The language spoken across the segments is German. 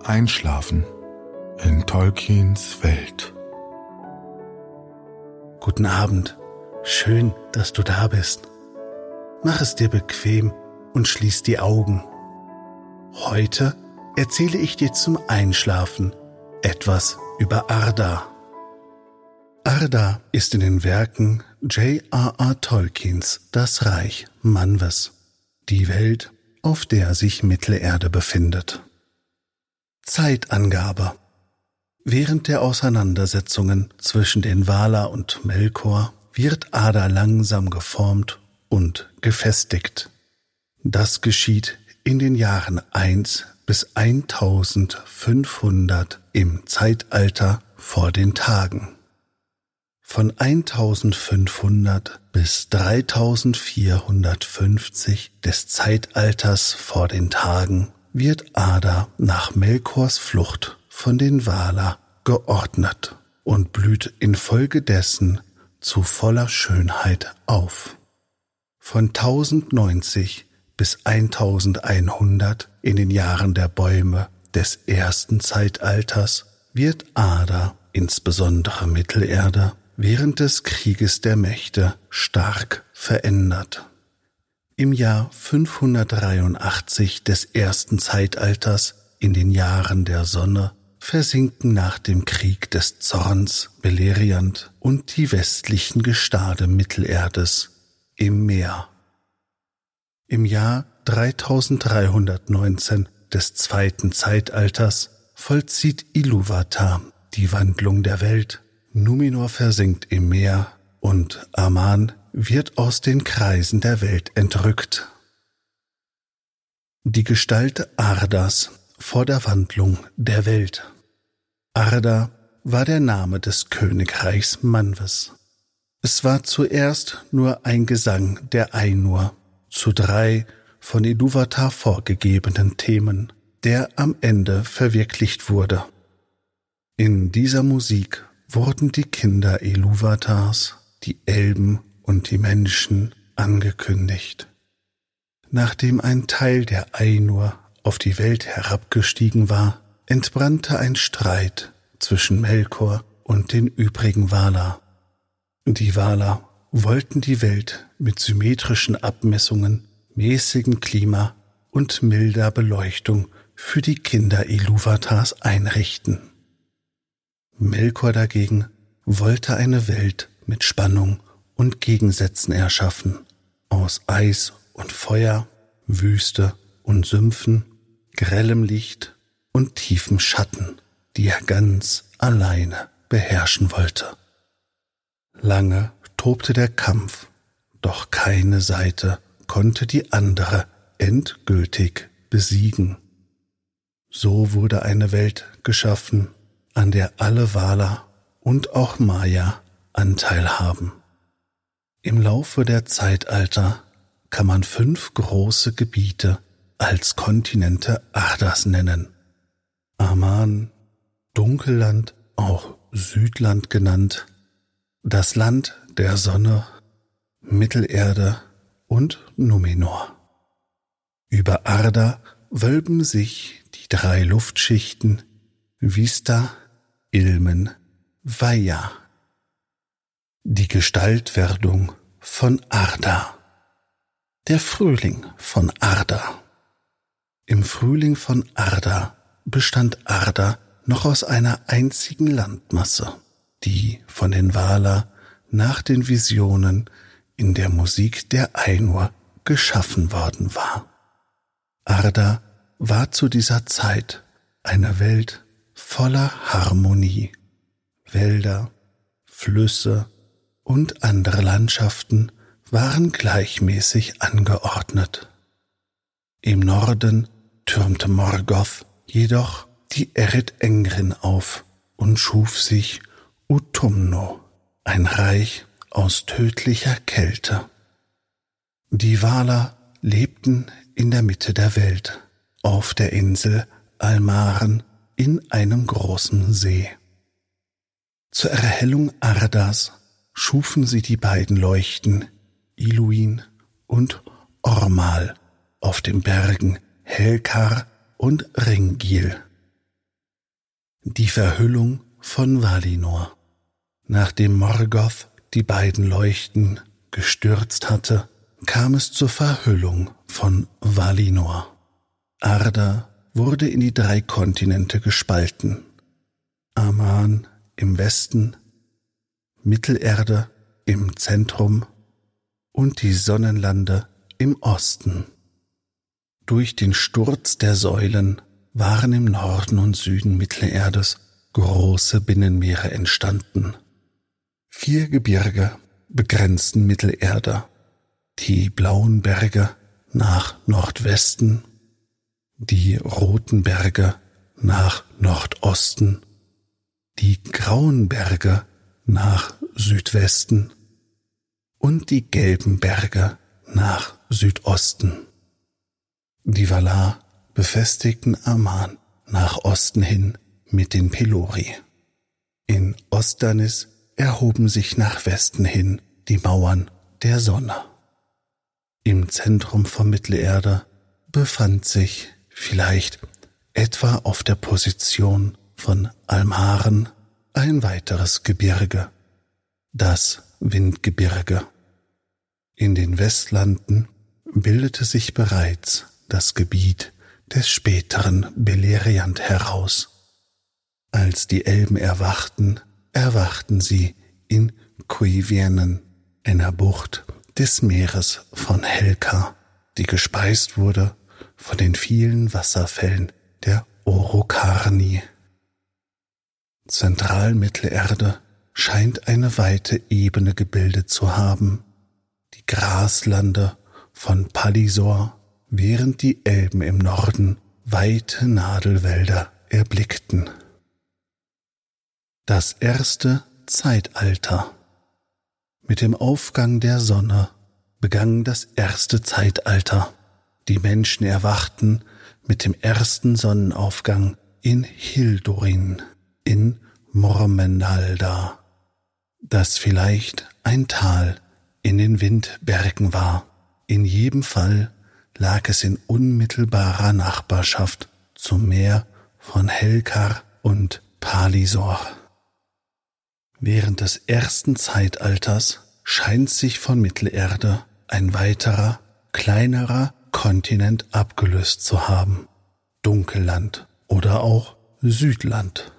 Einschlafen in Tolkiens Welt. Guten Abend. Schön, dass du da bist. Mach es dir bequem und schließ die Augen. Heute erzähle ich dir zum Einschlafen etwas über Arda. Arda ist in den Werken J.R.R. Tolkiens das Reich Manwës, die Welt, auf der sich Mittelerde befindet. Zeitangabe. Während der Auseinandersetzungen zwischen den Valar und Melkor wird Arda langsam geformt und gefestigt. Das geschieht in den Jahren 1 bis 1500 im Zeitalter vor den Tagen. Von 1500 bis 3450 des Zeitalters vor den Tagen wird Arda nach Melkors Flucht von den Valar geordnet und blüht infolgedessen zu voller Schönheit auf. Von 1090 bis 1100 in den Jahren der Bäume des ersten Zeitalters wird Arda, insbesondere Mittelerde, während des Krieges der Mächte stark verändert. Im Jahr 583 des ersten Zeitalters, in den Jahren der Sonne, versinken nach dem Krieg des Zorns Beleriand und die westlichen Gestade Mittelerdes im Meer. Im Jahr 3319 des zweiten Zeitalters vollzieht Ilúvatar die Wandlung der Welt, Númenor versinkt im Meer und Aman wird aus den Kreisen der Welt entrückt. Die Gestalt Ardas vor der Wandlung der Welt. Arda war der Name des Königreichs Manwës. Es war zuerst nur ein Gesang der Ainur zu 3 von Ilúvatar vorgegebenen Themen, der am Ende verwirklicht wurde. In dieser Musik wurden die Kinder Ilúvatars, die Elben und die Menschen angekündigt. Nachdem ein Teil der Ainur auf die Welt herabgestiegen war, entbrannte ein Streit zwischen Melkor und den übrigen Valar. Die Valar wollten die Welt mit symmetrischen Abmessungen, mäßigem Klima und milder Beleuchtung für die Kinder Ilúvatars einrichten. Melkor dagegen wollte eine Welt mit Spannung und Gegensätzen erschaffen, aus Eis und Feuer, Wüste und Sümpfen, grellem Licht und tiefem Schatten, die er ganz alleine beherrschen wollte. Lange tobte der Kampf, doch keine Seite konnte die andere endgültig besiegen. So wurde eine Welt geschaffen, an der alle Valar und auch Maya Anteil haben. Im Laufe der Zeitalter kann man 5 große Gebiete als Kontinente Ardas nennen. Aman, Dunkelland, auch Südland genannt, das Land der Sonne, Mittelerde und Númenor. Über Arda wölben sich die 3 Luftschichten Vista, Ilmen, Vaja. Die Gestaltwerdung von Arda. Der Frühling von Arda. Im Frühling von Arda bestand Arda noch aus einer einzigen Landmasse, die von den Valar nach den Visionen in der Musik der Ainur geschaffen worden war. Arda war zu dieser Zeit eine Welt voller Harmonie. Wälder, Flüsse und andere Landschaften waren gleichmäßig angeordnet. Im Norden türmte Morgoth jedoch die Ered Engrin auf und schuf sich Utumno, ein Reich aus tödlicher Kälte. Die Valar lebten in der Mitte der Welt, auf der Insel Almaren in einem großen See. Zur Erhellung Ardas schufen sie die beiden Leuchten Iluin und Ormal auf den Bergen Helkar und Ringil. Die Verhüllung von Valinor. Nachdem Morgoth die beiden Leuchten gestürzt hatte, kam es zur Verhüllung von Valinor. Arda wurde in die 3 Kontinente gespalten. Aman im Westen, Mittelerde im Zentrum und die Sonnenlande im Osten. Durch den Sturz der Säulen waren im Norden und Süden Mittelerdes große Binnenmeere entstanden. 4 Gebirge begrenzten Mittelerde: die blauen Berge nach Nordwesten, die roten Berge nach Nordosten, die grauen Berge nach Südwesten und die gelben Berge nach Südosten. Die Valar befestigten Aman nach Osten hin mit den Pelori. In Osternis erhoben sich nach Westen hin die Mauern der Sonne. Im Zentrum von Mittelerde befand sich, vielleicht etwa auf der Position von Almaren, ein weiteres Gebirge, das Windgebirge. In den Westlanden bildete sich bereits das Gebiet des späteren Beleriand heraus. Als die Elben erwachten sie in Cuiviénen, einer Bucht des Meeres von Helka, die gespeist wurde von den vielen Wasserfällen der Orokarni. Zentralmittelerde scheint eine weite Ebene gebildet zu haben, die Graslande von Palisor, während die Elben im Norden weite Nadelwälder erblickten. Das erste Zeitalter. Mit dem Aufgang der Sonne begann das erste Zeitalter. Die Menschen erwachten mit dem ersten Sonnenaufgang in Hildurin, in Mormendalda, das vielleicht ein Tal in den Windbergen war. In jedem Fall lag es in unmittelbarer Nachbarschaft zum Meer von Helkar und Palisor. Während des ersten Zeitalters scheint sich von Mittelerde ein weiterer, kleinerer Kontinent abgelöst zu haben, Dunkelland oder auch Südland.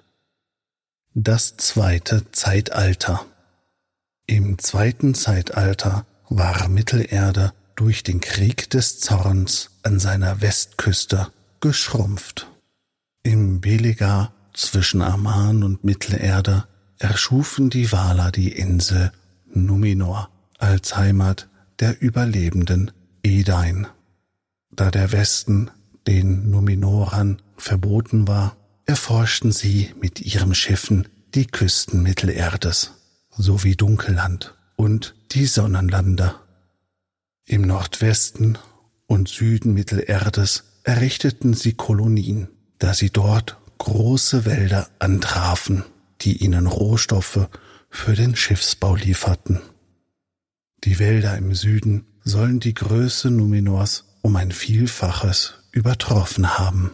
Das zweite Zeitalter. Im zweiten Zeitalter war Mittelerde durch den Krieg des Zorns an seiner Westküste geschrumpft. Im Belegar zwischen Aman und Mittelerde erschufen die Valar die Insel Numenor als Heimat der überlebenden Edain. Da der Westen den Numenorern verboten war, erforschten sie mit ihren Schiffen die Küsten Mittelerdes sowie Dunkelland und die Sonnenlande. Im Nordwesten und Süden Mittelerdes errichteten sie Kolonien, da sie dort große Wälder antrafen, die ihnen Rohstoffe für den Schiffsbau lieferten. Die Wälder im Süden sollen die Größe Numenors um ein Vielfaches übertroffen haben.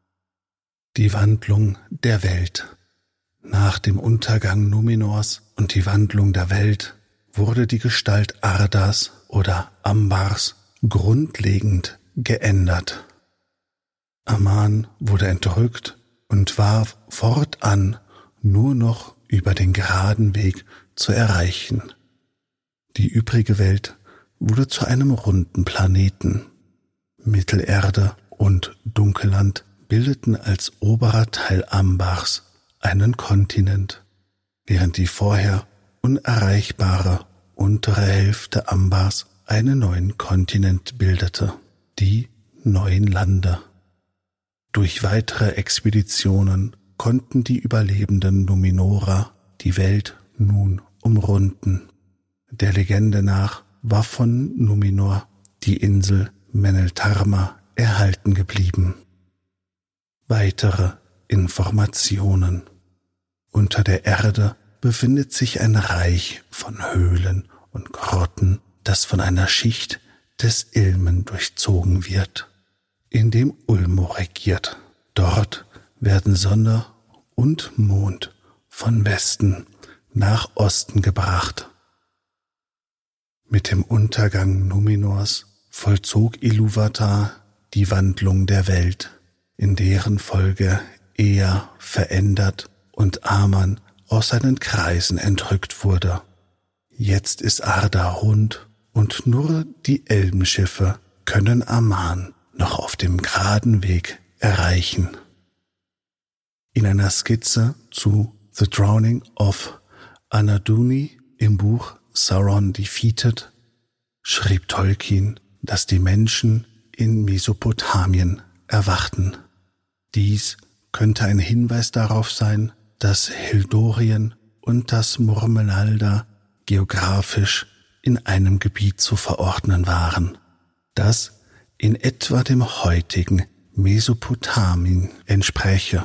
Die Wandlung der Welt. Nach dem Untergang Numenors und die Wandlung der Welt wurde die Gestalt Ardas oder Ambars grundlegend geändert. Aman wurde entrückt und war fortan nur noch über den geraden Weg zu erreichen. Die übrige Welt wurde zu einem runden Planeten. Mittelerde und Dunkelland bildeten als oberer Teil Ambars einen Kontinent, während die vorher unerreichbare untere Hälfte Ambars einen neuen Kontinent bildete, die Neuen Lande. Durch weitere Expeditionen konnten die überlebenden Numenorer die Welt nun umrunden. Der Legende nach war von Numenor die Insel Meneltarma erhalten geblieben. Weitere Informationen. Unter der Erde befindet sich ein Reich von Höhlen und Grotten, das von einer Schicht des Ilmen durchzogen wird, in dem Ulmo regiert. Dort werden Sonne und Mond von Westen nach Osten gebracht. Mit dem Untergang Numenors vollzog Ilúvatar die Wandlung der Welt, in deren Folge Ea verändert und Aman aus seinen Kreisen entrückt wurde. Jetzt ist Arda rund und nur die Elbenschiffe können Aman noch auf dem geraden Weg erreichen. In einer Skizze zu The Drowning of Anaduni im Buch Sauron Defeated schrieb Tolkien, dass die Menschen in Mesopotamien erwachten. Dies könnte ein Hinweis darauf sein, dass Hildorien und das Murmenalda geografisch in einem Gebiet zu verordnen waren, das in etwa dem heutigen Mesopotamien entspräche.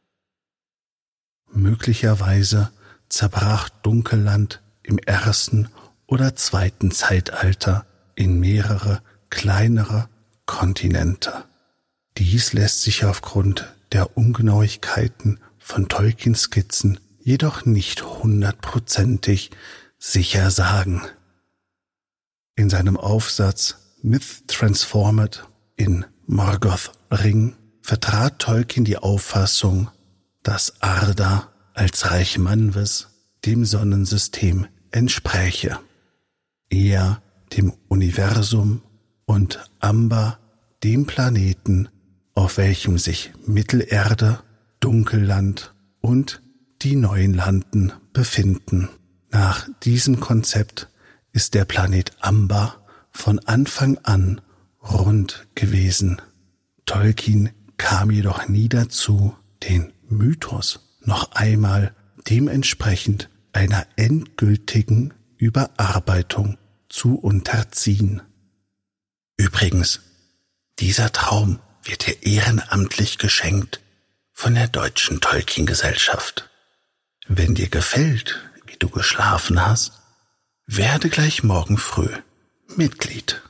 Möglicherweise zerbrach Dunkelland im 1. oder 2. Zeitalter in mehrere kleinere Kontinente. Dies lässt sich aufgrund der Ungenauigkeiten von Tolkiens Skizzen jedoch nicht 100%ig sicher sagen. In seinem Aufsatz Myth Transformed in Morgoth Ring vertrat Tolkien die Auffassung, dass Arda als Reich Manwës dem Sonnensystem entspräche, Ea dem Universum und Amber dem Planeten, auf welchem sich Mittelerde, Dunkelland und die neuen Landen befinden. Nach diesem Konzept ist der Planet Amber von Anfang an rund gewesen. Tolkien kam jedoch nie dazu, den Mythos noch einmal dementsprechend einer endgültigen Überarbeitung zu unterziehen. Übrigens, dieser Traum wird dir ehrenamtlich geschenkt von der Deutschen Tolkien-Gesellschaft. Wenn dir gefällt, wie du geschlafen hast, werde gleich morgen früh Mitglied.